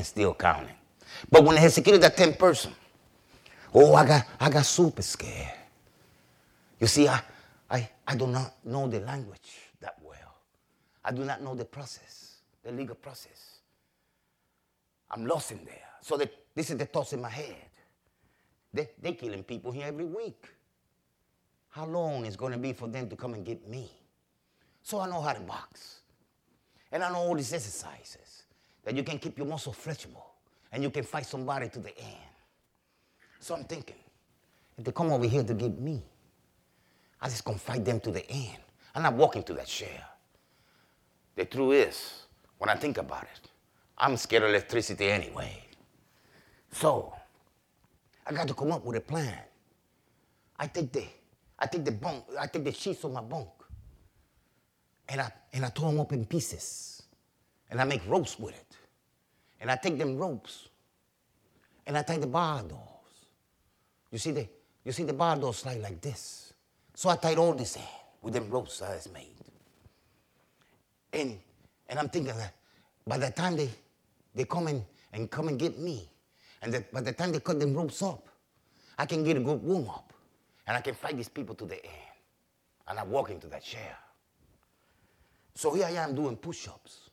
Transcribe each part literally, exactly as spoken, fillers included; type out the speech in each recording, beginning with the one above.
I'm still counting. But when they had secured that tenth person, oh, I got I got super scared. You see, I, I, I do not know the language that well. I do not know the process, the legal process. I'm lost in there. So they, this is the thoughts in my head. They, they're killing people here every week. How long is it going to be for them to come and get me? So I know how to box. And I know all these exercises that you can keep your muscle flexible and you can fight somebody to the end. So I'm thinking, if they come over here to get me, I just gonna fight them to the end. I'm not walking to that chair. The truth is, when I think about it, I'm scared of electricity anyway. So I got to come up with a plan. I take the, I take the bunk, I take the sheets on my bunk, and I and I throw them up in pieces, and I make ropes with it, and I take them ropes, and I tie the bar doors. You see the, you see the bar doors slide like this. So I tied all this in with them ropes I just made. And, and I'm thinking that by the time they, they come in and come and get me, and that by the time they cut them ropes up, I can get a good warm up, and I can fight these people to the end. And I walk into that chair. So here I am doing push-ups.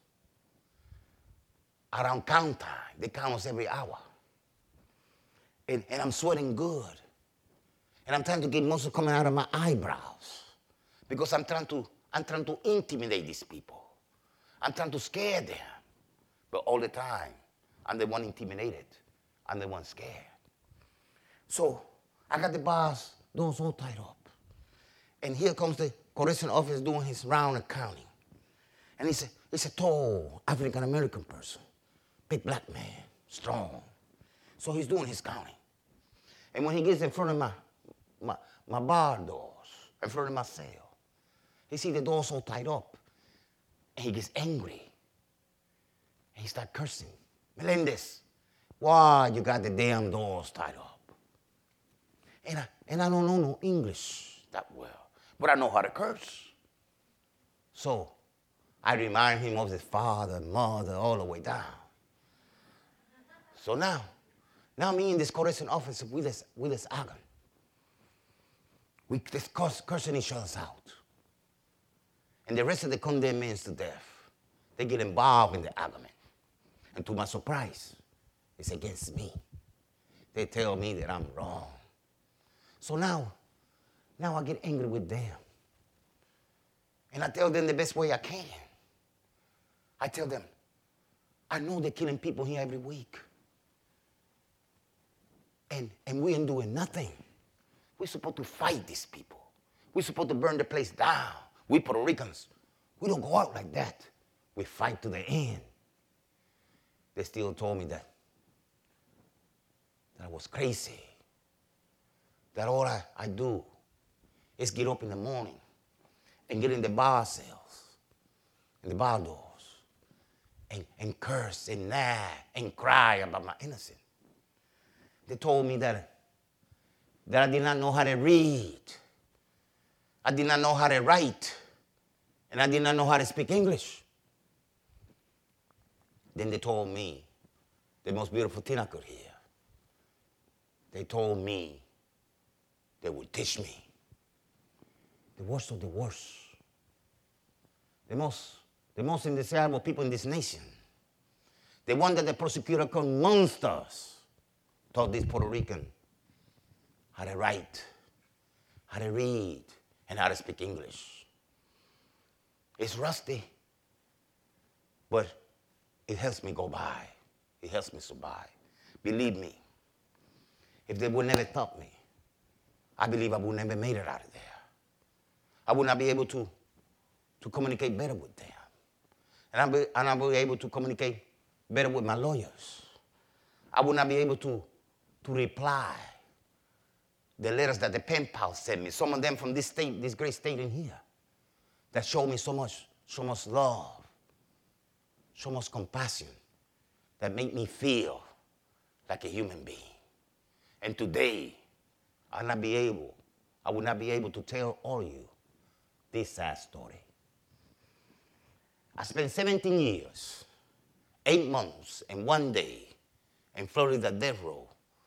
Around count time, they count us every hour. And, and I'm sweating good. And I'm trying to get muscle coming out of my eyebrows. Because I'm trying to, I'm trying to intimidate these people. I'm trying to scare them. But all the time, I'm the one intimidated. I'm the one scared. So I got the bars doors all tied up. And here comes the correction officer doing his round accounting. And he's a, he's a tall African-American person. Big black man, strong. So he's doing his counting. And when he gets in front of my, my, my bar doors, in front of my cell, he sees the doors all tied up. And he gets angry. And he starts cursing. Melendez, why you got the damn doors tied up? And I, and I don't know no English that well, but I know how to curse. So I remind him of his father, mother, all the way down. So now, now me and this correction officer, we just, we just argue. We discuss cursing each other out. And the rest of the condemned men to death, they get involved in the argument. And to my surprise, it's against me. They tell me that I'm wrong. So now, now I get angry with them. And I tell them the best way I can. I tell them, I know they're killing people here every week. And, and we ain't doing nothing. We're supposed to fight these people. We're supposed to burn the place down. We Puerto Ricans, we don't go out like that. We fight to the end. They still told me that, that I was crazy. That all I, I do is get up in the morning and get in the bar cells, in the bar doors, and, and curse and nag and cry about my innocence. They told me that, that I did not know how to read. I did not know how to write. And I did not know how to speak English. Then they told me the most beautiful thing I could hear. They told me they would teach me. The worst of the worst. The most, the most undesirable people in this nation. The one that the prosecutor called monsters taught this Puerto Rican how to write, how to read, and how to speak English. It's rusty, but it helps me go by. It helps me survive. Believe me, if they would never taught me, I believe I would never made it out of there. I would not be able to, to communicate better with them. And I'll be, and I'll be able to communicate better with my lawyers. I would not be able to, to reply the letters that the pen pals sent me, some of them from this state, this great state in here, that showed me so much, so much love, so much compassion, that made me feel like a human being. And today, I'll not be able, I will not be able to tell all of you this sad story. I spent seventeen years eight months and one day in Florida death row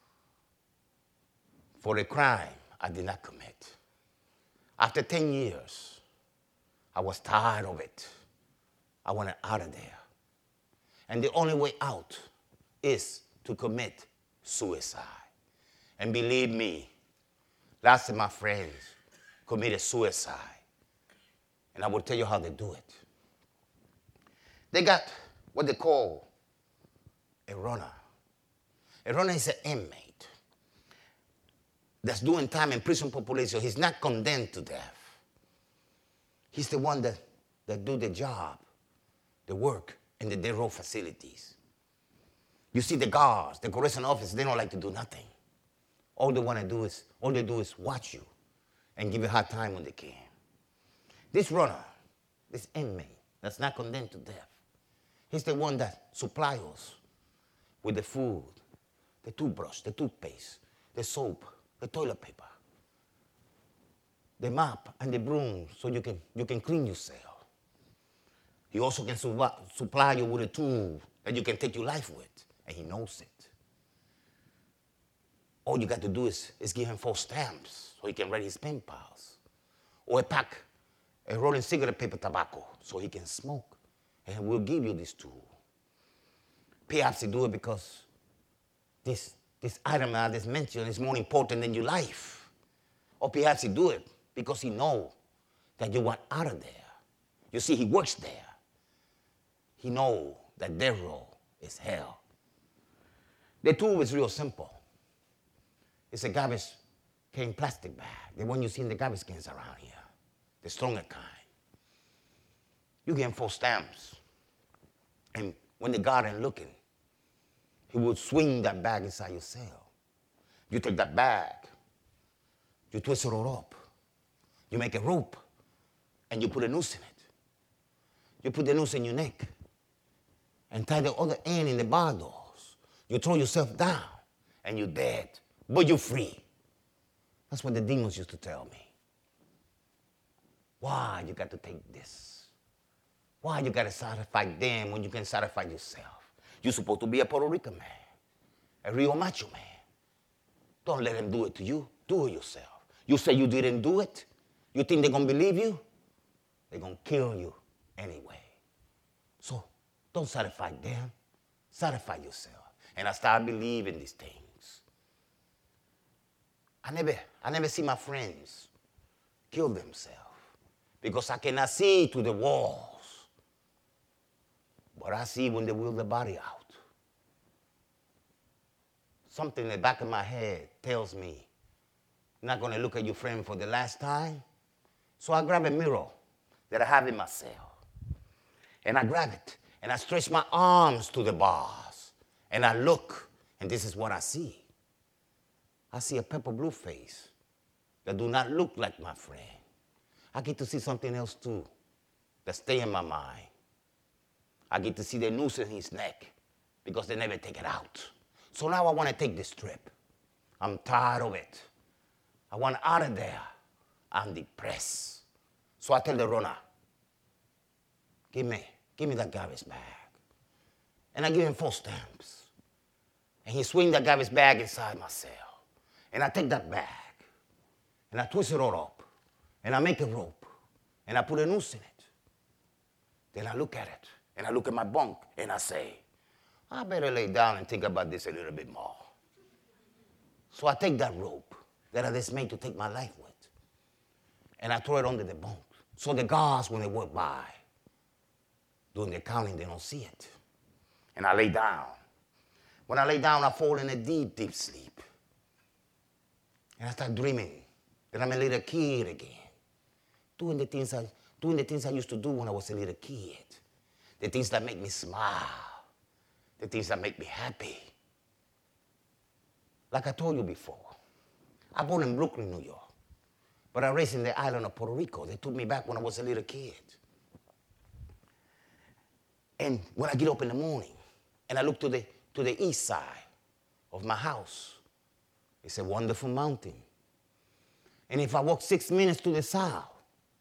for a crime I did not commit. After ten years, I was tired of it. I wanted out of there. And the only way out is to commit suicide. And believe me, lots of my friends committed suicide. And I will tell you how they do it. They got what they call a runner. A runner is an inmate that's doing time in prison population. He's not condemned to death. He's the one that, that do the job, the work in the death row facilities. You see the guards, the correctional officers, they don't like to do nothing. All they want to do is, all they do is watch you and give you a hard time when they can. This runner, this inmate that's not condemned to death, he's the one that supplies us with the food, the toothbrush, the toothpaste, the soap, the toilet paper, the mop and the broom so you can, you can clean yourself. He also can su supply you with a tool that you can take your life with, and he knows it. All you got to do is, is give him four stamps so he can write his pen pals, or a pack, a rolling cigarette paper tobacco so he can smoke, and we'll give you this tool. Perhaps he do it because this, this item I just mentioned is more important than your life. Or perhaps he do it because he know that you want out of there. You see, he works there. He know that death row is hell. The tool is real simple. It's a garbage can plastic bag, the one you see in the garbage cans around here, the stronger kind. You give him four stamps, and when the guard ain't looking, he will swing that bag inside your cell. You take that bag, you twist it all up, you make a rope, and you put a noose in it. You put the noose in your neck and tie the other end in the bar doors. You throw yourself down, and you're dead, but you're free. That's what the demons used to tell me. Why you got to take this? Why you got to satisfy them when you can satisfy yourself? You're supposed to be a Puerto Rican man, a real macho man. Don't let them do it to you. Do it yourself. You say you didn't do it? You think they're going to believe you? They're going to kill you anyway. So don't satisfy them. Satisfy yourself. And I started believing these things. I never, I never see my friends kill themselves because I cannot see through the walls. But I see when they wheel the body out. Something in the back of my head tells me, you're not going to look at your friend for the last time. So I grab a mirror that I have in my cell. And I grab it, and I stretch my arms to the bars. And I look, and this is what I see. I see a pepper blue face that do not look like my friend. I get to see something else too that stay in my mind. I get to see the noose in his neck because they never take it out. So now I want to take this trip. I'm tired of it. I want out of there. I'm depressed. So I tell the runner, give me, give me that garbage bag. And I give him four stamps. And he swing that garbage bag inside my cell. And I take that bag. And I twist it all up. And I make a rope. And I put a noose in it. Then I look at it. And I look at my bunk. And I say, I better lay down and think about this a little bit more. So I take that rope that I just made to take my life with. And I throw it under the bunk. So the guards, when they walk by, doing the counting, they don't see it. And I lay down. When I lay down, I fall in a deep, deep sleep. And I start dreaming that I'm a little kid again. Doing the things I, doing the things I used to do when I was a little kid. The things that make me smile. The things that make me happy. Like I told you before, I born in Brooklyn, New York. But I raised in the island of Puerto Rico. They took me back when I was a little kid. And when I get up in the morning and I look to the, to the east side of my house, it's a wonderful mountain. And if I walk six minutes to the south,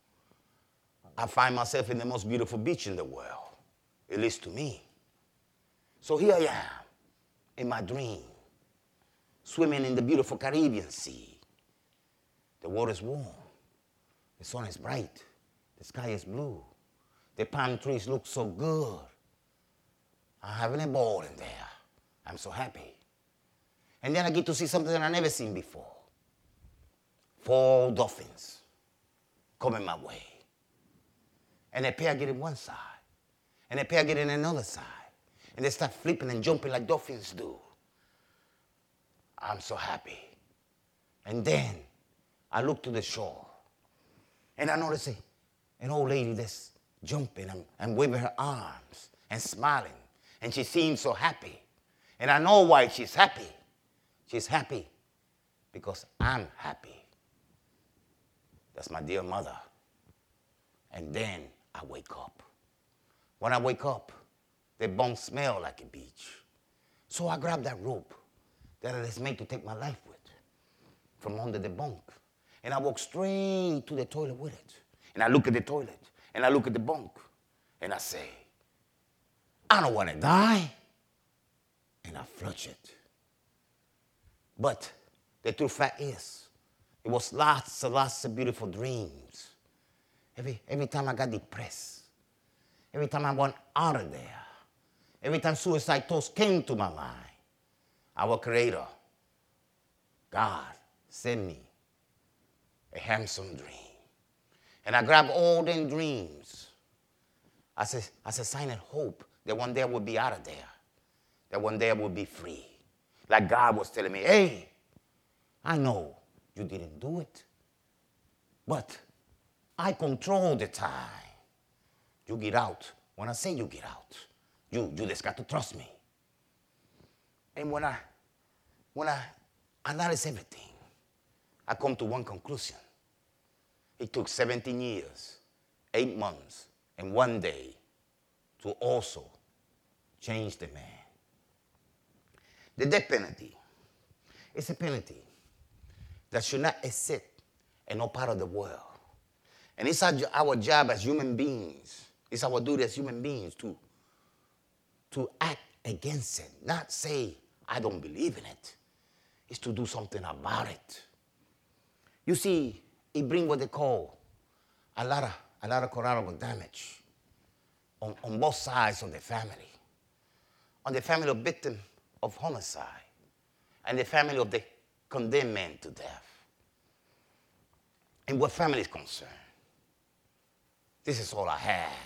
I find myself in the most beautiful beach in the world, at least to me. So here I am in my dream, swimming in the beautiful Caribbean Sea. The water is warm. The sun is bright. The sky is blue. The palm trees look so good. I'm having a ball in there. I'm so happy. And then I get to see something that I've never seen before. Four dolphins coming my way. And a pair get in one side. And a pair get in another side. And they start flipping and jumping like dolphins do. I'm so happy. And then I look to the shore. And I notice a, an old lady that's jumping and, and waving her arms and smiling. And she seems so happy. And I know why she's happy. She's happy because I'm happy. That's my dear mother. And then I wake up. When I wake up, the bunk smell like a beach. So I grab that rope that is made to take my life with from under the bunk. And I walk straight to the toilet with it. And I look at the toilet. And I look at the bunk. And I say, I don't want to die. And I flush it. But the true fact is, it was lots and lots of beautiful dreams. Every, every time I got depressed, every time I went out of there, every time suicide thoughts came to my mind, our Creator, God, sent me a handsome dream. And I grabbed all them dreams as a, as a sign of hope that one day I would be out of there, that one day I would be free. Like God was telling me, hey, I know you didn't do it, but I control the time. You get out when I say you get out. You, you just got to trust me. And when I, when I analyze everything, I come to one conclusion. It took seventeen years, eight months, and one day to also change the man. The death penalty is a penalty that should not exist and no part of the world. And it's our, our job as human beings, it's our duty as human beings to, to act against it, not say, I don't believe in it. It's to do something about it. You see, it brings what they call a lot of, a lot of collateral damage on, on both sides of the family. On the family of victim of homicide and the family of the condemned man to death. And what family is concerned, this is all I had.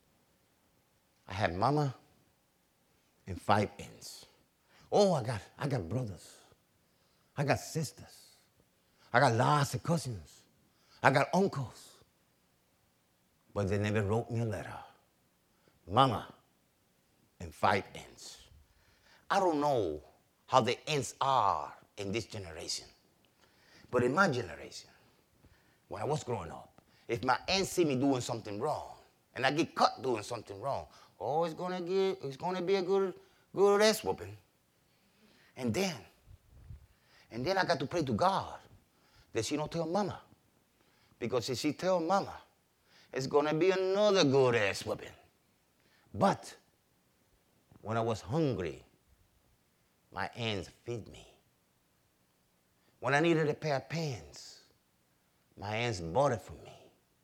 I had mama and five aunts. Oh, I got, I got brothers. I got sisters. I got lots of cousins. I got uncles. But they never wrote me a letter. Mama and five aunts. I don't know how the aunts are in this generation. But in my generation, when I was growing up, if my aunt see me doing something wrong, and I get caught doing something wrong, oh, it's gonna get, it's gonna be a good, good ass whooping. And then, and then I got to pray to God that she don't tell mama. Because if she tell mama, it's gonna be another good ass whooping. But when I was hungry, my aunts feed me. When I needed a pair of pants, my aunts bought it for me.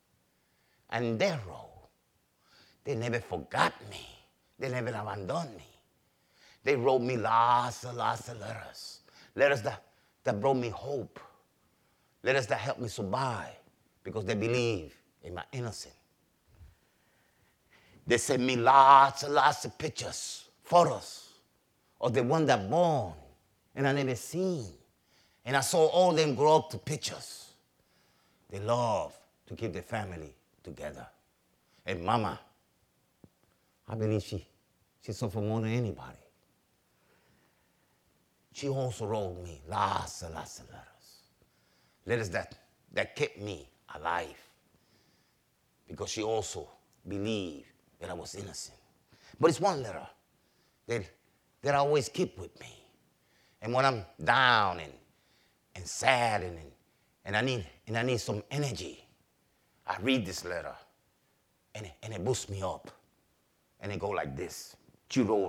And their role, they never forgot me. They never abandoned me. They wrote me lots and lots of letters. Letters that, that brought me hope. Letters that helped me survive because they believe in my innocence. They sent me lots and lots of pictures, photos of the one that born and I never seen. And I saw all them grow up to pictures. They love to keep the family together. And mama, I believe she, she suffered more than anybody. She also wrote me lots and lots of letters. Letters that, that kept me alive. Because she also believed that I was innocent. But it's one letter that, that I always keep with me. And when I'm down and, and sad and, and, I need, and I need some energy, I read this letter and it, and it boosts me up. And it go like this. She wrote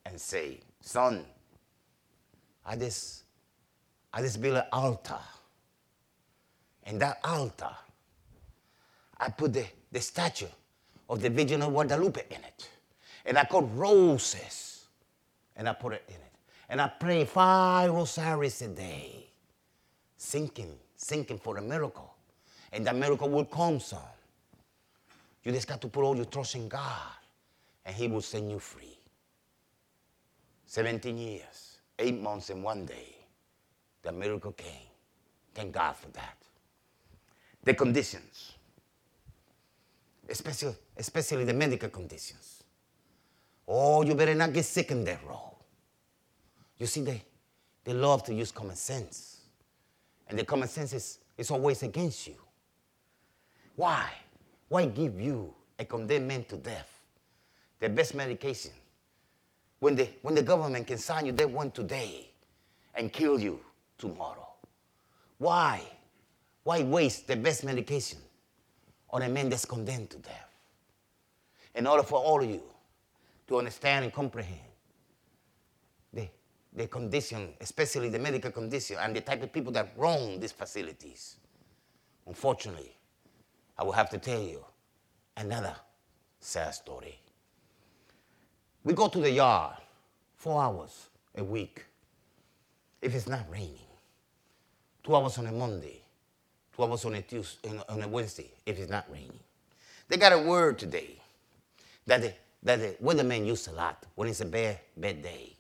and say, son, I just, I just built an altar. And that altar, I put the, the statue of the Virgin of Guadalupe in it. And I cut roses, and I put it in it. And I pray five rosaries a day, thinking, thinking for a miracle. And that miracle will come, son. You just got to put all your trust in God, and he will set you free. seventeen years, eight months, and one day, the miracle came. Thank God for that. The conditions, especially, especially the medical conditions. Oh, you better not get sick in that road. You see, they, they love to use common sense. And the common sense is, is always against you. Why? Why give you a condemned man to death, the best medication, when the, when the government can sign you that one today and kill you tomorrow? Why? Why waste the best medication on a man that's condemned to death? In order for all of you to understand and comprehend the, the condition, especially the medical condition, and the type of people that run these facilities, unfortunately, I will have to tell you another sad story. We go to the yard four hours a week if it's not raining, two hours on a Monday, two hours on a Tuesday, on a Wednesday if it's not raining. They got a word today that the, that the weathermen use a lot when it's a bad, bad day.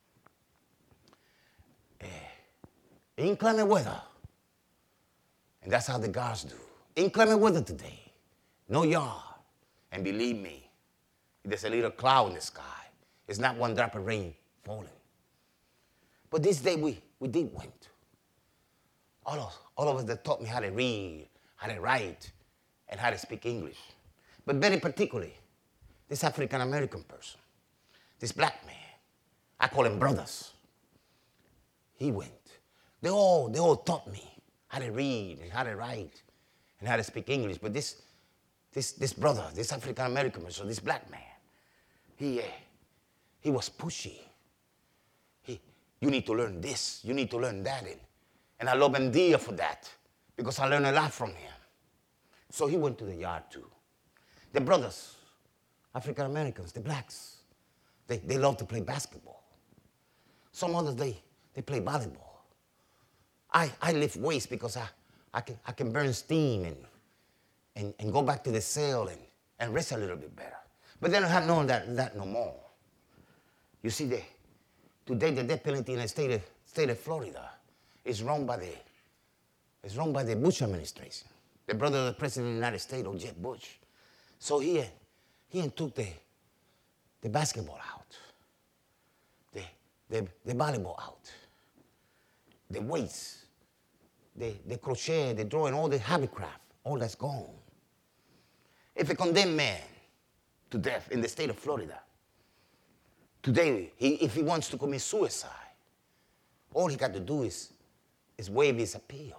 Uh, inclement weather. And that's how the guards do. Inclement weather today. No yard. And believe me, there's a little cloud in the sky. It's not one drop of rain falling. But this day we, we did went. All of, all of us that taught me how to read, how to write, and how to speak English. But very particularly, this African-American person, this black man, I call him brothers. He went. They all, they all taught me how to read and how to write and how to speak English. But this, this, this brother, this African-American person, this black man, he, uh, he was pushy. He, you need to learn this, you need to learn that. And, and I love him dear for that because I learned a lot from him. So he went to the yard too. The brothers, African-Americans, the blacks, they, they love to play basketball. Some others, they, they play volleyball. I, I lift weights because I, I, can, I can burn steam and, and, and go back to the cell and, and rest a little bit better. But they don't have known that, that no more. You see, the, today the death penalty in the state of, state of Florida is run by the, is run by the Bush administration, the brother of the president of the United States, or Jeb Bush. So he, he took the, the basketball out, the, the, the volleyball out, the weights, the, the crochet, the drawing, all the handicraft, all that's gone. If a condemned man to death in the state of Florida, today, he, if he wants to commit suicide, all he got to do is, is waive his appeals.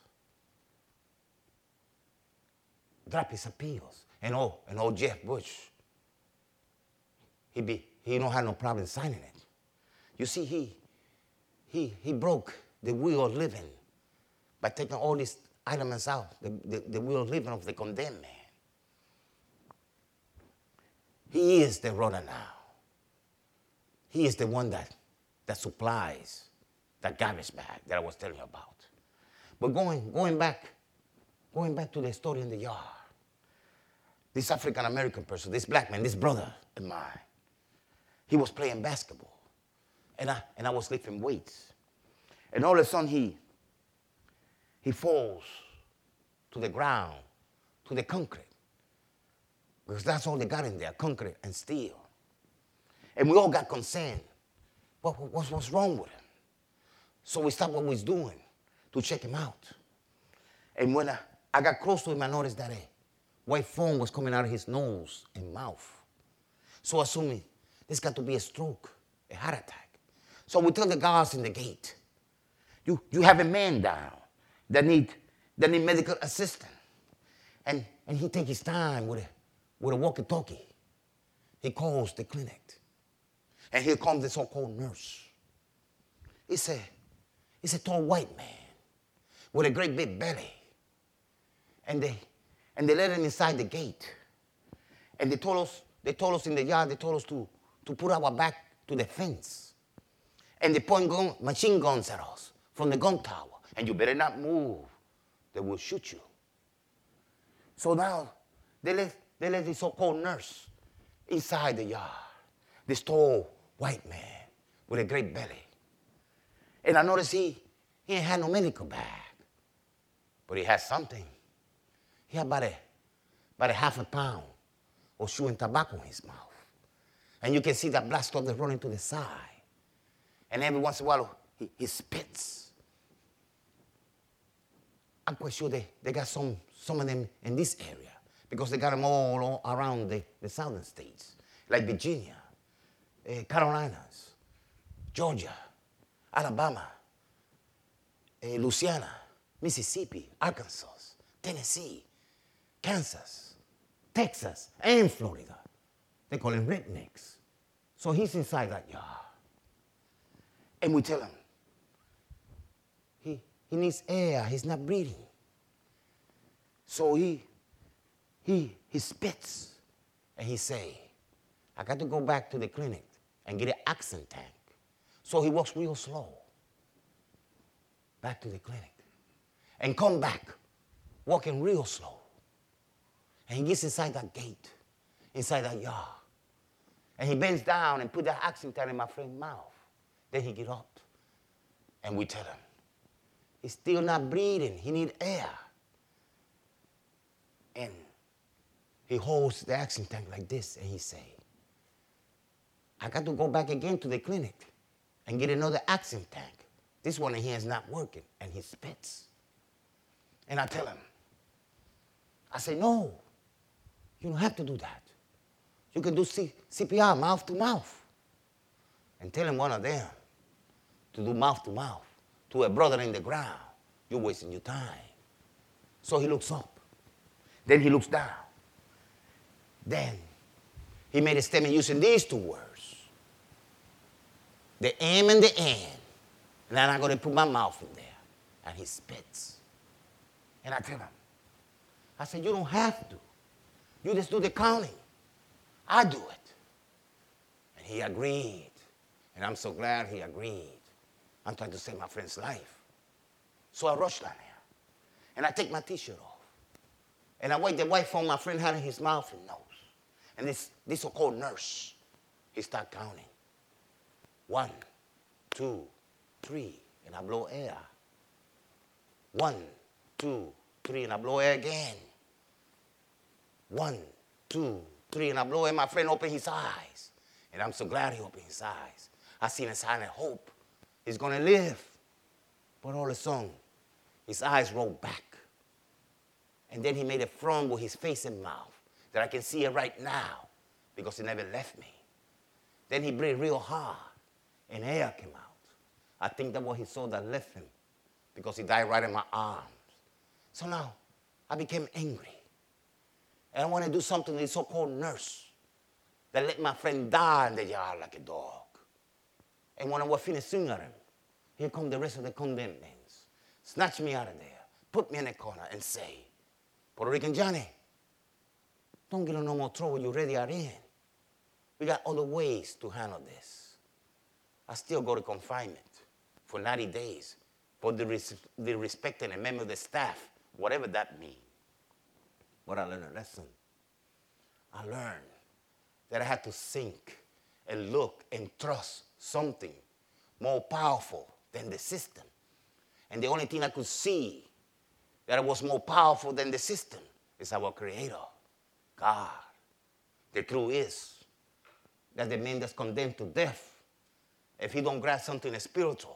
Drop his appeals. And oh, and oh, Jeff Bush, he be he don't have no problem signing it. You see, he he he broke the will of living by taking all these elements out, the, the, the will of living of the condemned man. He is the runner now. He is the one that, that supplies that garbage bag that I was telling you about. But going, going back, going back to the story in the yard, this African-American person, this black man, this brother of mine, he was playing basketball. And I, and I was lifting weights. And all of a sudden he, he falls to the ground, to the concrete. Because that's all they got in there, concrete and steel. And we all got concerned. What, what, what's wrong with him? So we stopped what we was doing to check him out. And when I, I got close to him, I noticed that a white foam was coming out of his nose and mouth. So assuming this got to be a stroke, a heart attack. So we tell the guards in the gate, you, you have a man down that need, that need medical assistance. And, and he take his time with a, with a walkie-talkie. He calls the clinic. And here comes the so-called nurse. He's a, he's a tall white man with a great big belly. And they, and they let him inside the gate. And they told us, they told us in the yard, they told us to, to put our back to the fence. And they point gun, machine guns at us from the gun tower. And you better not move. They will shoot you. So now they let, they let the so-called nurse inside the yard. This tall white man with a great belly. And I noticed he, he ain't had no medical bag. But he had something. He had about a, about a half a pound of chewing tobacco in his mouth. And you can see that black stuff that's running to the side. And every once in a while, he, he spits. I'm quite sure they, they got some, some of them in this area because they got them all, all around the, the southern states, like Virginia, uh, Carolinas, Georgia, Alabama, uh, Louisiana, Mississippi, Arkansas, Tennessee, Kansas, Texas, and Florida. They call him rednecks. So he's inside that yard. And we tell him, he, he needs air, he's not breathing. So he, he, he spits and he say, I got to go back to the clinic and get an oxygen tank. So he walks real slow back to the clinic and come back walking real slow. And he gets inside that gate, inside that yard. And he bends down and put the oxygen tank in my friend's mouth. Then he get up and we tell him, he's still not breathing, he need air. And he holds the oxygen tank like this and he say, I got to go back again to the clinic and get another oxygen tank. This one in here is not working. And he spits. And I tell him, I say, no, you don't have to do that. You can do C- CPR mouth to mouth. And tell him one of them to do mouth to mouth to a brother in the ground. You're wasting your time. So he looks up. Then he looks down. Then he made a statement using these two words. The M and the N. And then I'm going to put my mouth in there. And he spits. And I tell him, I said, you don't have to. You just do the counting. I do it. And he agreed. And I'm so glad he agreed. I'm trying to save my friend's life. So I rush down there. And I take my T-shirt off. And I wipe the white phone my friend had in his mouth and nose. And this, this so-called nurse, he start counting. One, two, three, and I blow air. One, two, three, and I blow air again. One, two, three, and I blow air. My friend opened his eyes. And I'm so glad he opened his eyes. I seen a sign of hope. He's going to live. But all of a sudden, his eyes rolled back. And then he made a frown with his face and mouth that I can see it right now because he never left me. Then he breathed real hard and air came out. I think that was he saw that left him because he died right in my arms. So now I became angry. And I want to do something to this so-called nurse that let my friend die in the yard like a dog. And when I was finished singing at him, here come the rest of the condemned men. Snatch me out of there, put me in a corner and say, Puerto Rican Johnny, don't get in no more trouble you already are in. We got other ways to handle this. I still go to confinement for ninety days for the, res- the respect and a member of the staff, whatever that means. But I learned a lesson. I learned that I had to think and look and trust something more powerful than the system. And the only thing I could see that was more powerful than the system is our Creator, God. The truth is that the man that's condemned to death, if he don't grasp something spiritual,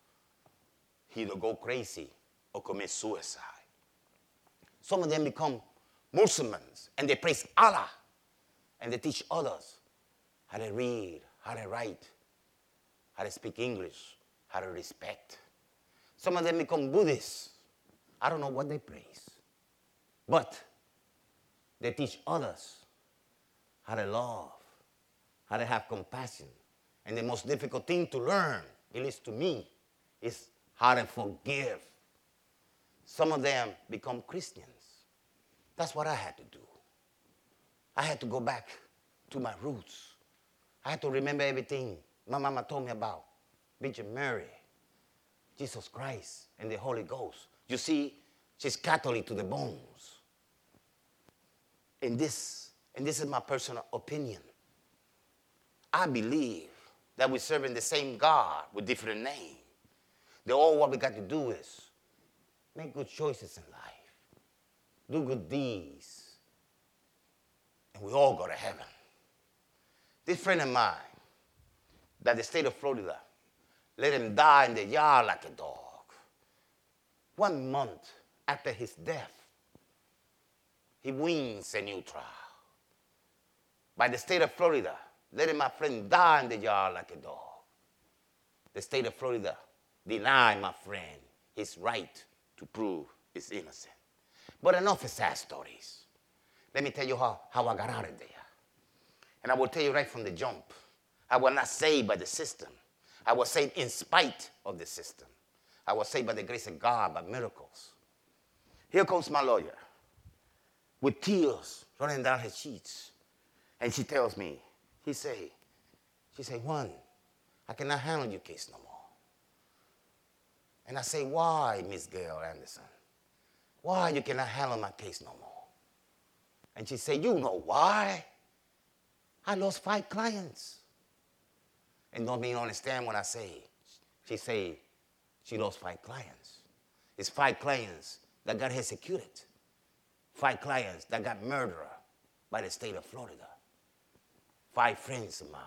he'll go crazy or commit suicide. Some of them become Muslims and they praise Allah and they teach others how to read, how to write, how to speak English, how to respect. Some of them become Buddhists. I don't know what they praise. But they teach others how to love, how to have compassion, And the most difficult thing to learn, at least to me, is how to forgive. Some of them become Christians. That's what I had to do. I had to go back to my roots. I had to remember everything my mama told me about Virgin Mary, Jesus Christ, and the Holy Ghost. You see, she's Catholic to the bones. And this, and this is my personal opinion. I believe that we're serving the same God with different names. The all what we got to do is make good choices in life, do good deeds, and we all go to heaven. This friend of mine, that the state of Florida, let him die in the yard like a dog. One month after his death, he wins a new trial. By the state of Florida, letting my friend die in the yard like a dog. The state of Florida denied my friend his right to prove he's innocent. But enough of sad stories. Let me tell you how, how I got out of there. And I will tell you right from the jump, I was not saved by the system. I was saved in spite of the system. I was saved by the grace of God, by miracles. Here comes my lawyer with tears running down her cheeks. And she tells me, he say, she say, Juan, I cannot handle your case no more. And I say, why, Miss Gail Anderson? Why you cannot handle my case no more? And she say, you know why? I lost five clients. And don't mean understand what I say. She say she lost five clients. It's five clients that got executed. Five clients that got murdered by the state of Florida. Five friends of mine.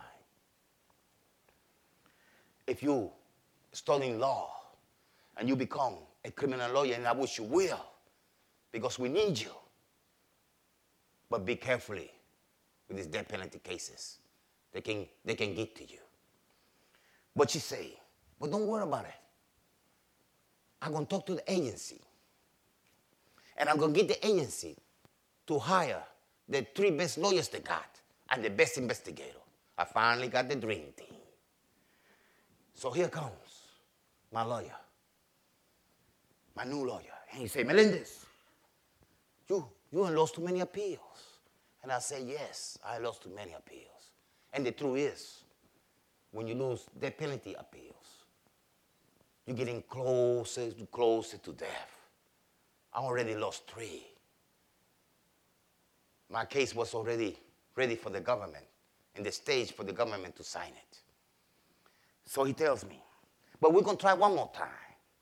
If you studying law and you become a criminal lawyer, and I wish you will, because we need you. But be carefully with these death penalty cases. They can, they can get to you. But she say, but don't worry about it. I'm going to talk to the agency. And I'm going to get the agency to hire the three best lawyers they got and the best investigator. I finally got the dream team. So here comes my lawyer, my new lawyer. And he say, Melendez, you, you ain't lost too many appeals. And I say, yes, I lost too many appeals. And the truth is, when you lose death penalty appeals, you're getting closer to closer to death. I already lost three. My case was already ready for the government, and the stage for the government to sign it. So he tells me, but we're going to try one more time.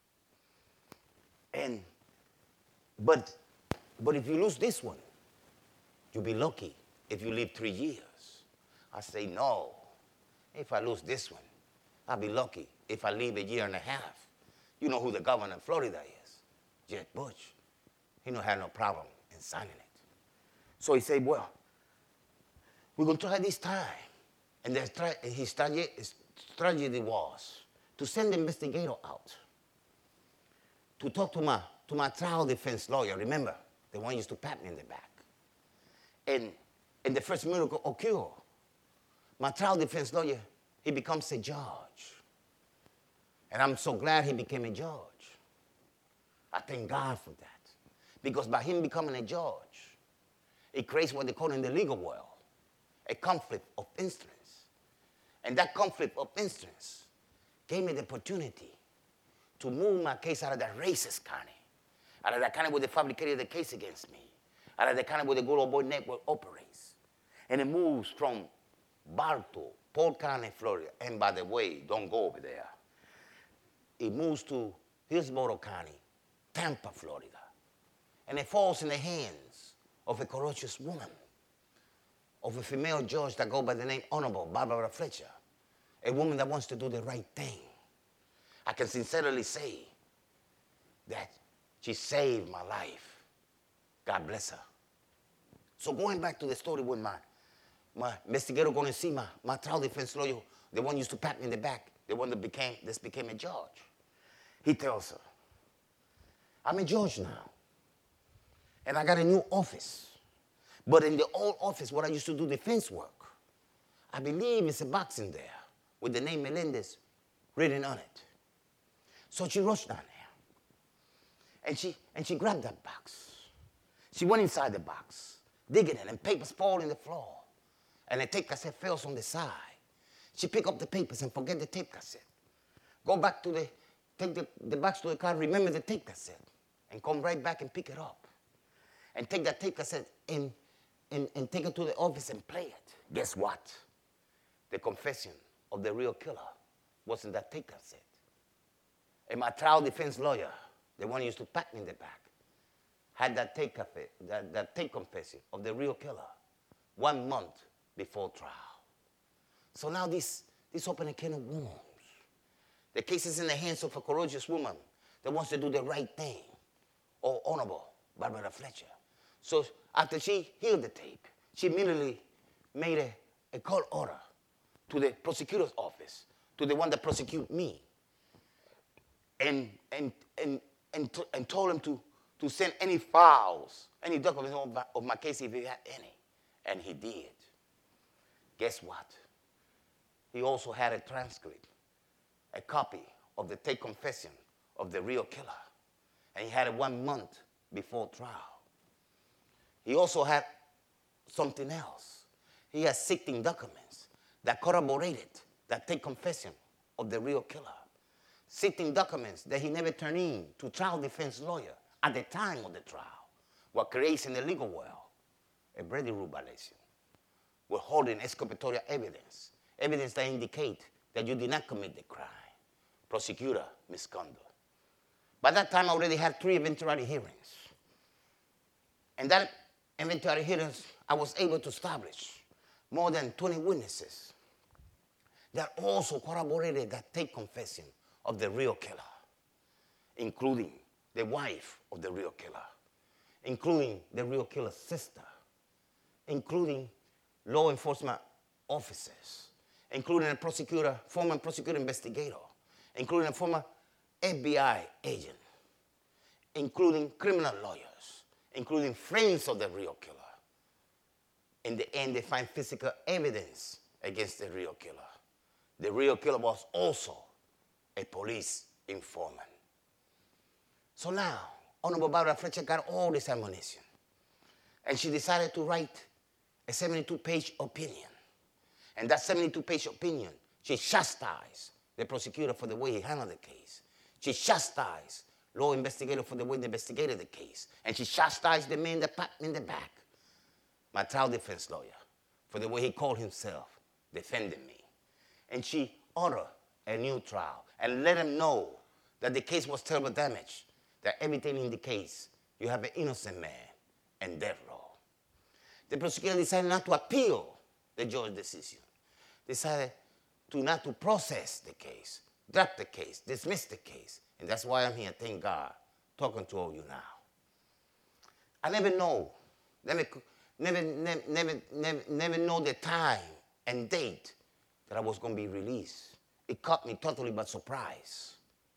And, but, but if you lose this one, you'll be lucky if you live three years. I say, no. If I lose this one, I'll be lucky if I live a year and a half. You know who the governor of Florida is? Jeb Bush. He don't have no problem in signing it. So he said, well, we're going to try this time. And his strategy was to send the investigator out to talk to my, to my trial defense lawyer. Remember, the one used to pat me in the back. And, and the first miracle occurred. My trial defense lawyer, he becomes a judge. And I'm so glad he became a judge. I thank God for that. Because by him becoming a judge, it creates what they call in the legal world a conflict of interest. And that conflict of interest gave me the opportunity to move my case out of that racist county, out of that county where they fabricated the case against me, out of the county where the Good Old Boy Network operates. And it moves from Bartow, Polk County, Florida. And by the way, don't go over there. It moves to Hillsborough County, Tampa, Florida. And it falls in the hands of a courageous woman, of a female judge that goes by the name Honorable Barbara Fletcher, a woman that wants to do the right thing. I can sincerely say that she saved my life. God bless her. So going back to the story with my, my investigator going to see my, my trial defense lawyer, the one used to pat me in the back, the one that became, this became a judge. He tells her, I'm a judge now, and I got a new office. But in the old office where I used to do defense work, I believe it's a box in there with the name Melendez written on it. So she rushed down there. And she, and she grabbed that box. She went inside the box, digging it, and papers fall on the floor. And the tape cassette fell on the side. She picked up the papers and forget the tape cassette. Go back to the, take the, the box to the car, remember the tape cassette, and come right back and pick it up. And take that tape cassette and, and, and take it to the office and play it. Guess what? The confession of the real killer was in that tape cassette. And my trial defense lawyer, the one who used to pat me in the back, had that tape, cafe, that, that tape confession of the real killer one month before trial. So now this, this opened a can of worms. The case is in the hands of a courageous woman that wants to do the right thing. Oh, Honorable Barbara Fletcher. So after she heard the tape, she immediately made a, a court order to the prosecutor's office, to the one that prosecuted me, and, and, and, and, t- and told him to, to send any files, any documents of my, of my case if he had any. And he did. Guess what? He also had a transcript, a copy of the tape confession of the real killer. And he had it one month before trial. He also had something else. He had sixteen documents that corroborated that tape confession of the real killer. sixteen documents that he never turned in to trial defense lawyer at the time of the trial. What creates in the legal world a Brady rule violation. We're holding exculpatory evidence, evidence that indicate that you did not commit the crime. Prosecutor misconduct. By that time, I already had three eventuality hearings. And that eventuality hearings, I was able to establish more than twenty witnesses that also corroborated that tape confession of the real killer, including the wife of the real killer, including the real killer's sister, including law enforcement officers, including a prosecutor, former prosecutor investigator, including a former F B I agent, including criminal lawyers, including friends of the real killer. In the end, they find physical evidence against the real killer. The real killer was also a police informant. So now, Honorable Barbara Fletcher got all this ammunition, and she decided to write a seventy-two page opinion. And that seventy-two page opinion, she chastised the prosecutor for the way he handled the case. She chastised law investigator for the way they investigated the case. And she chastised the man that pat me in the back, my trial defense lawyer, for the way he called himself defending me. And she ordered a new trial and let him know that the case was terrible damage, that everything indicates you have an innocent man and death row. The prosecutor decided not to appeal the judge's decision. Decided to not to process the case, drop the case, dismiss the case. And that's why I'm here, thank God, talking to all you now. I never know, never, never, never, never, never, never know the time and date that I was going to be released. It caught me totally by surprise.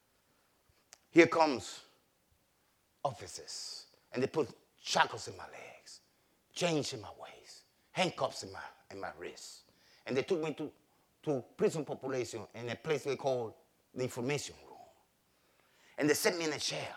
Here comes officers, and they put shackles in my legs, chains in my waist, handcuffs in my, in my wrists. And they took me to, to prison population in a place they call the information room. And they set me in a chair.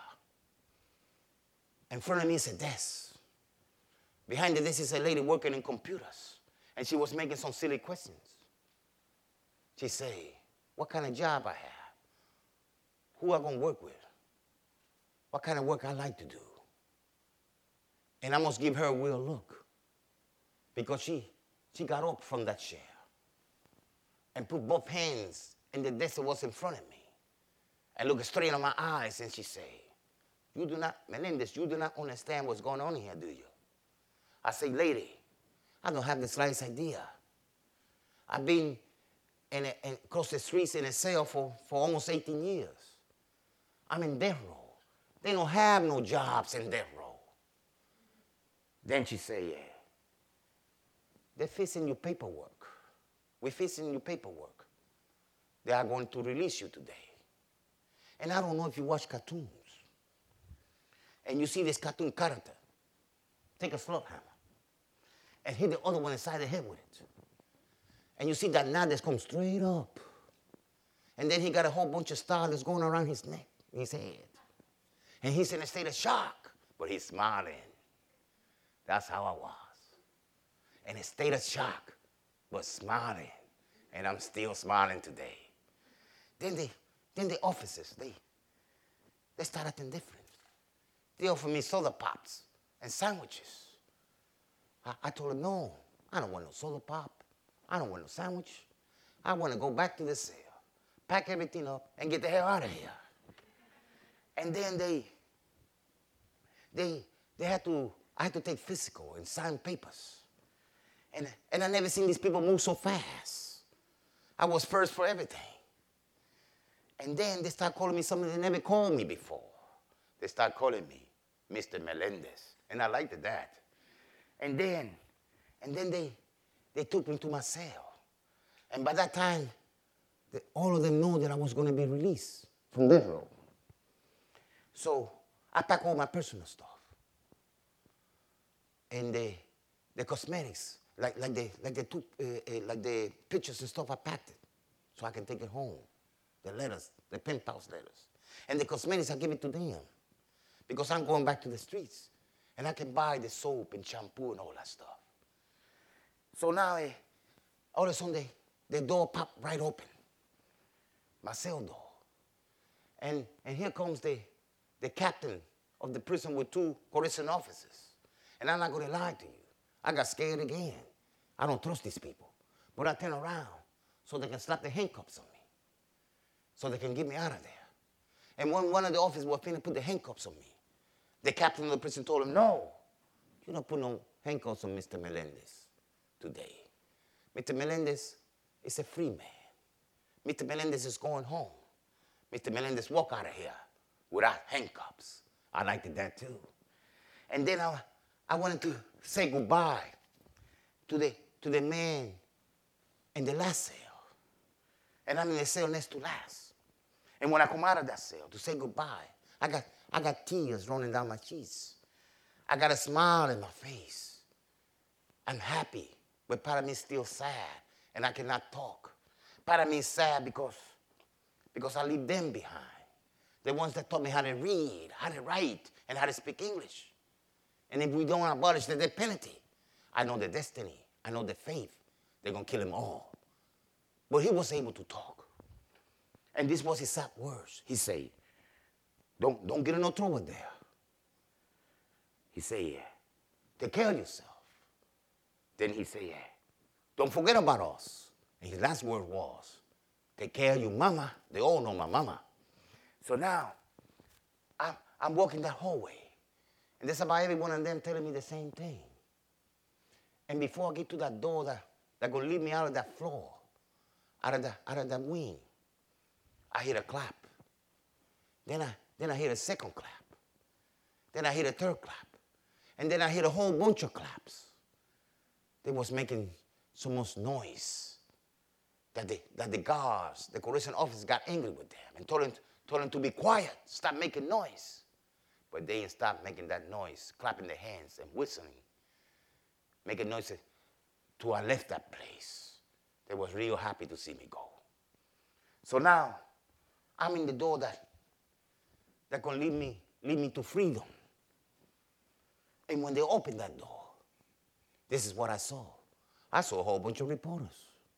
In front of me is a desk. Behind the desk is a lady working in computers. And she was making some silly questions. She said, what kind of job I have? Who I gonna work with? What kind of work I like to do? And I must give her a real look. Because she, she got up from that chair and put both hands in the desk that was in front of me and looked straight in my eyes, and she said, you do not, Melendez, you do not understand what's going on here, do you? I say, lady, I don't have the slightest idea. I've been in a, in, across the streets in a cell for, for almost eighteen years. I'm in death row. They don't have no jobs in death row. Then she said, yeah. They're fixing your paperwork. We're fixing your paperwork. They are going to release you today. And I don't know if you watch cartoons. And you see this cartoon character take a slug hammer and hit the other one inside the head with it. And you see that knot that's come straight up And then he got a whole bunch of stars that's going around his neck, his head. And he's in a state of shock, but he's smiling. That's how I was. In a state of shock, but smiling. And I'm still smiling today. Then they, then the officers, they, they start acting different. They offer me soda pops and sandwiches. I, I told them, no, I don't want no soda pop. I don't want no sandwich. I want to go back to the cell, pack everything up, and get the hell out of here. And then they, they, they had to, I had to take physical and sign papers. And, and I never seen these people move so fast. I was first for everything. And then they start calling me something they never called me before. They start calling me Mister Melendez. And I liked that. And then, and then they, they took me to my cell. And by that time, the, all of them know that I was going to be released from this room. So I pack all my personal stuff. And the, the cosmetics, like, like, the, like, the two, uh, uh, like the pictures and stuff, I packed it so I can take it home. The letters, the pen pals letters. And the cosmetics, I give it to them because I'm going back to the streets. And I can buy the soap and shampoo and all that stuff. So now, eh, all of a sudden, they, the door popped right open. My cell door. And, and here comes the, the captain of the prison with two correctional officers. And I'm not going to lie to you. I got scared again. I don't trust these people. But I turn around so they can slap the handcuffs on me. So they can get me out of there. And when one of the officers was finna put the handcuffs on me, the captain of the prison told him, no, you don't put no handcuffs on Mister Melendez today. Mister Melendez is a free man. Mister Melendez is going home. Mister Melendez walk out of here without handcuffs. I liked that too. And then I, I wanted to say goodbye to the, to the man in the last cell. And I'm in the cell next to last. And when I come out of that cell to say goodbye, I got, I got tears running down my cheeks. I got a smile in my face. I'm happy, but part of me is still sad, and I cannot talk. Part of me is sad because, because I leave them behind. The ones that taught me how to read, how to write, and how to speak English. And if we don't abolish the death penalty, I know the destiny, I know the faith, they're going to kill them all. But he was able to talk. And this was his exact words. He said, don't, don't get in no trouble there. He said, yeah, take care of yourself. Then he said, yeah, don't forget about us. And his last word was, take care of your mama. They all know my mama. So now, I'm, I'm walking that hallway. And there's about every one of them telling me the same thing. And before I get to that door that, that going to lead me out of that floor, out of, the, out of that wing, I hear a clap. Then I, then I hear a second clap. Then I hear a third clap. And then I hear a whole bunch of claps. They was making so much noise that the, that the guards, the correctional officers got angry with them and told them, told them to be quiet, stop making noise. But they didn't stop making that noise, clapping their hands and whistling, making noises till I left that place. They was real happy to see me go. So now, I'm in the door that, that can lead me, lead me to freedom. And when they opened that door, this is what I saw. I saw a whole bunch of reporters.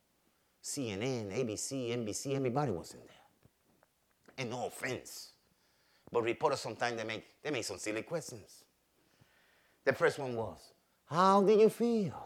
C N N, A B C, N B C, everybody was in there. And no offense, but reporters sometimes they make, they make some silly questions. The first one was, how do you feel?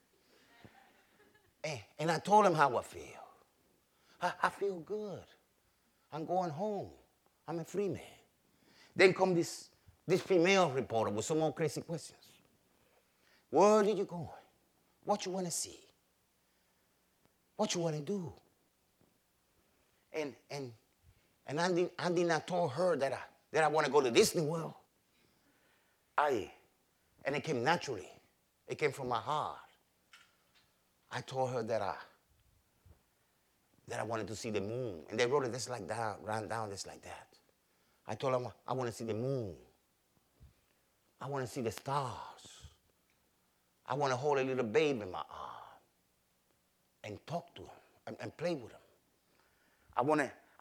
And, and I told them how I feel. I, I feel good. I'm going home. I'm a free man. Then come this, this female reporter with some more crazy questions. Where did you go? What you want to see? What you want to do? And, and, and I, did, I did not tell her that I, that I want to go to Disney World. I, and it came naturally. It came from my heart. I told her that I, that I wanted to see the moon. And they wrote it just like that, ran down just like that. I told them I want to see the moon. I want to see the stars. I want to hold a little baby in my arm and talk to him and, and play with him. I want to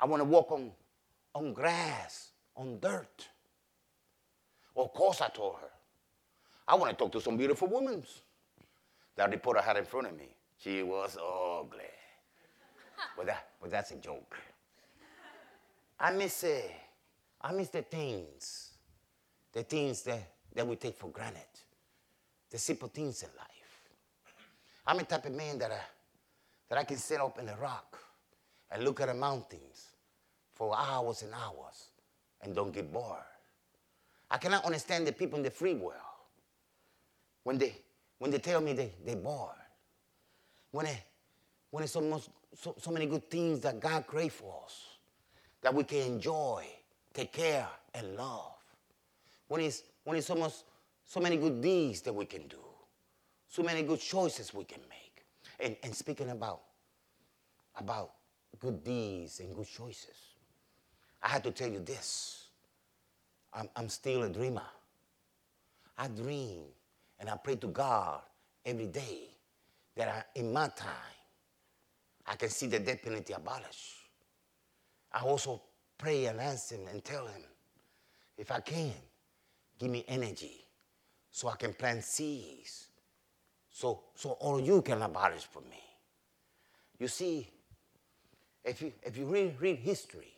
I want to walk on, on grass, on dirt. Of course, I told her. I want to talk to some beautiful women. That reporter had in front of me. She was ugly. but, that, but that's a joke. I miss it. I miss the things. The things that, that we take for granted. The simple things in life. I'm the type of man that I, that I can sit up in a rock and look at the mountains for hours and hours and don't get bored. I cannot understand the people in the free world when they, when they tell me they, they're bored. When, they, when there's so, much, so, so many good things that God created for us that we can enjoy, take care, and love. When it's, when it's so, much, so many good deeds that we can do. So many good choices we can make. And, and speaking about, about good deeds and good choices, I had to tell you this. I'm, I'm still a dreamer. I dream and I pray to God every day that I, in my time, I can see the death penalty abolished. I also pray and ask him and tell him, if I can, give me energy so I can plant seeds. So, so all of you can abolish for me. You see, if you, if you read, read history,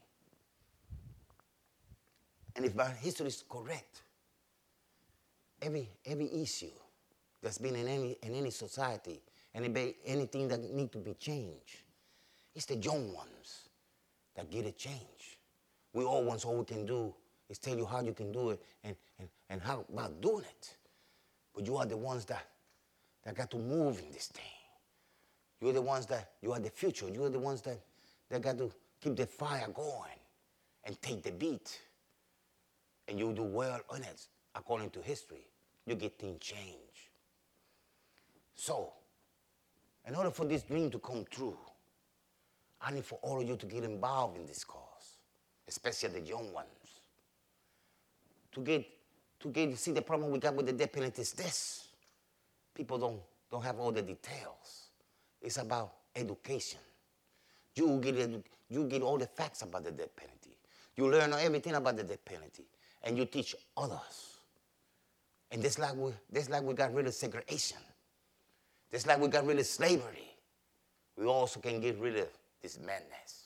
and if my history is correct, every, every issue that's been in any, in any society, any, anything that need to be changed, it's the young ones that get it changed. We all want, all we can do is tell you how you can do it and, and, and how about doing it. But you are the ones that that got to move in this thing. You're the ones that, you are the future. You're the ones that, that got to keep the fire going and take the beat. And you do well on it, according to history. You get things changed. So, in order for this dream to come true, I need for all of you to get involved in this cause, especially the young ones. To get, to get, see the problem we got with the death penalty is this. People don't, don't have all the details. It's about education. You get, edu you get all the facts about the death penalty. You learn everything about the death penalty. And you teach others. And just like we, just like we got rid of segregation, just like we got rid of slavery, we also can get rid of this madness.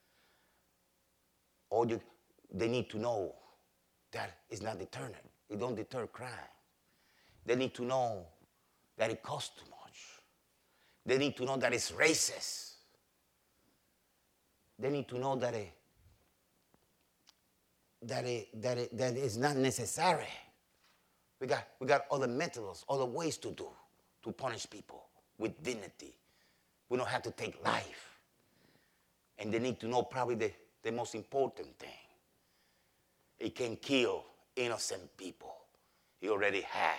All you, they need to know that it's not deterrent. It don't deter crime. They need to know that it costs too much. They need to know that it's racist. They need to know that it, that it, that it, that it's not necessary. We got, we got other methods, other ways to do, to punish people with dignity. We don't have to take life. And they need to know probably the, the most important thing. It can kill innocent people. It already had.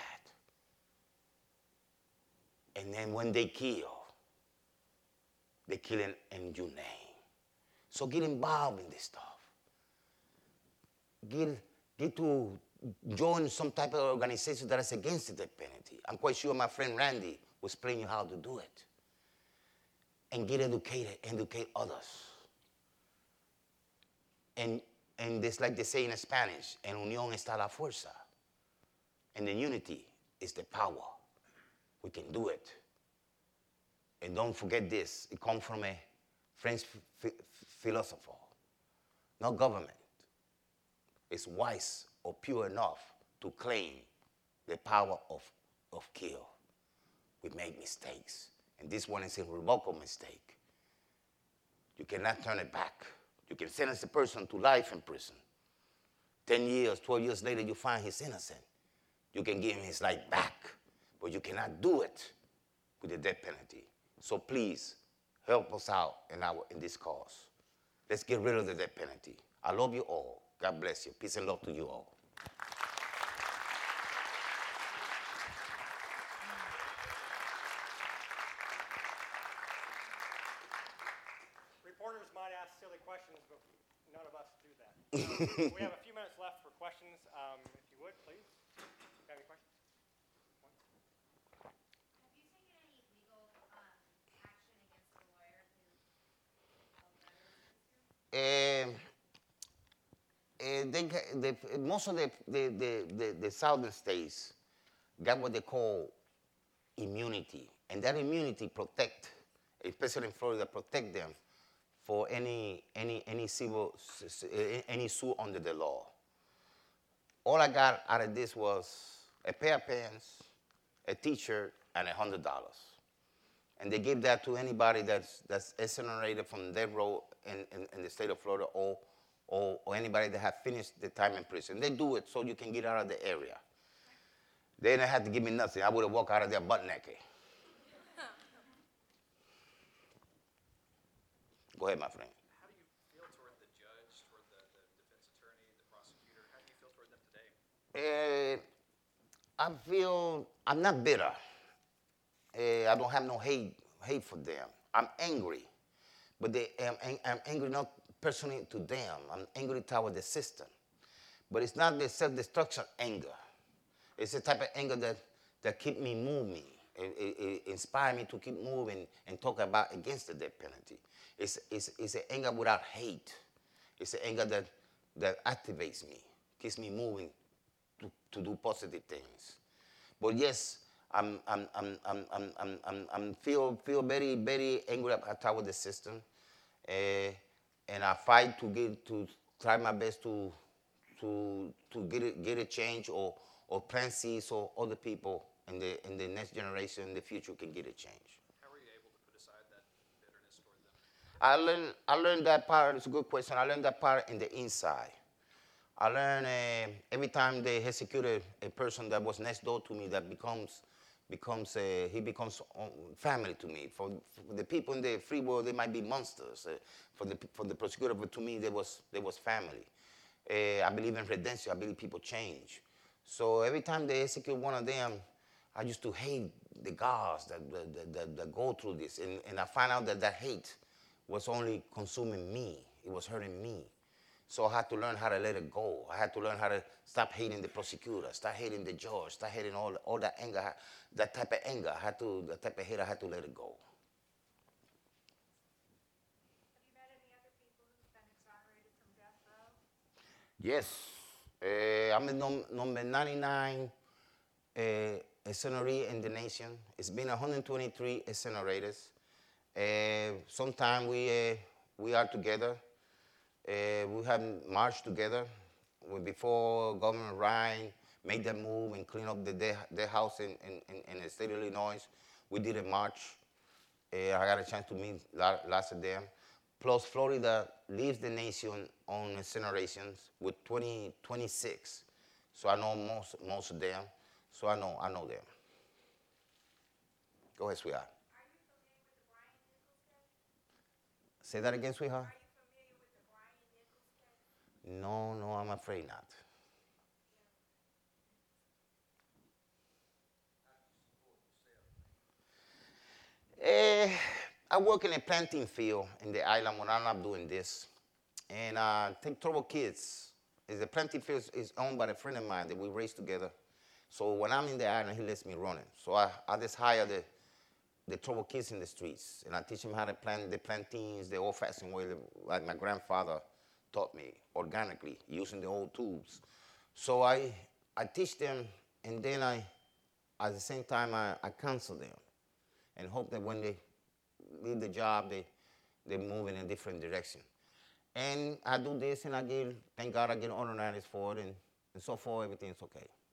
And then when they kill, they kill in, in your name. So get involved in this stuff. Get, get to join some type of organization that is against the death penalty. I'm quite sure my friend Randy will explain you how to do it. And get educated, educate others. And, and it's like they say in Spanish, en unión está la fuerza. And in unity is the power. We can do it. And don't forget this. It comes from a French philosopher. Not government is wise or pure enough to claim the power of, of kill. We make mistakes. And this one is a irrevocable mistake. You cannot turn it back. You can sentence a person to life in prison. Ten years, twelve years later, you find he's innocent. You can give him his life back. But you cannot do it with the death penalty. So please, help us out in, our, in this cause. Let's get rid of the death penalty. I love you all. God bless you. Peace and love to you all. Reporters might ask silly questions, but none of us do that. Um, we have a few minutes left for questions. Um, if you would, please. Do you have any questions? Um, and they, ga- they, most of the, the, the, the, the southern states got what they call immunity. And that immunity protect, especially in Florida, protect them for any, any, any civil, any suit under the law. All I got out of this was a pair of pants, a t-shirt, and a hundred dollars. And they give that to anybody that's, that's exonerated from death row in, in, in the state of Florida, or, or, or anybody that have finished the time in prison. They do it so you can get out of the area. They didn't have to give me nothing. I would have walked out of there butt naked. Go ahead, my friend. How do you feel toward the judge, toward the, the defense attorney, the prosecutor? How do you feel toward them today? Uh, I feel I'm not bitter. Uh, I don't have no hate hate for them. I'm angry, but they, I'm, I'm angry not personally to them. I'm angry toward the system. But it's not the self-destruction anger. It's the type of anger that, that keep me moving. It, it, it inspire me to keep moving and talk about against the death penalty. It's, it's, it's an anger without hate. It's an anger that, that activates me, keeps me moving to, to do positive things. But yes, I'm, I'm, I'm, I'm, I'm, I'm, I'm, I'm feel, feel very, very angry toward the system. Uh, and I fight to get, to try my best to, to, to get, it, get a change, or, or plant seeds so other people in the, in the next generation, in the future, can get a change. How were you able to put aside that bitterness toward them? I learned, I learned that part. It's a good question. I learned that part in the inside. I learned uh, every time they executed a person that was next door to me, that becomes, becomes uh, he becomes family to me. For, for the people in the free world, they might be monsters. Uh, for the for the prosecutor, but to me, there was there was family. Uh, I believe in redemption. I believe people change. So every time they execute one of them, I used to hate the gods that, that, that, that go through this. And, and I find out that that hate was only consuming me. It was hurting me. So I had to learn how to let it go. I had to learn how to stop hating the prosecutor, stop hating the judge, stop hating all, all that anger, that type of anger. I had to, that type of hate, I had to let it go. Have you met any other people who've been exonerated from death row? Yes. Uh, I'm the num number ninety-nine uh, exoneree in the nation. It's been one hundred twenty-three exonerators. Uh, Sometimes we, uh, we are together. Uh, we have marched together. Before Governor Ryan made that move and clean up the, the house in, in, in the state of Illinois, we did a march. Uh, I got a chance to meet lots of them. Plus, Florida leads the nation on incinerations with twenty, twenty-six. So I know most, most of them. So I know, I know them. Go ahead, sweetheart. Are you familiar with the Brian Nichols case? Say that again, sweetheart. Are you familiar with the Brian Nichols case? No, no, I'm afraid not. Uh, I work in a planting field in the island when I'm not doing this. And I uh, take Trouble Kids. Is the planting field is owned by a friend of mine that we raised together. So when I'm in the island, he lets me run it. So I, I just hire the, the Trouble Kids in the streets. And I teach them how to plant the plantains the old-fashioned way, like my grandfather taught me, organically, using the old tubes. So I, I teach them, and then I, at the same time, I, I counsel them and hope that when they leave the job, they, they move in a different direction. And I do this, and I get, thank God I get honored for it, and, and so far, everything's okay.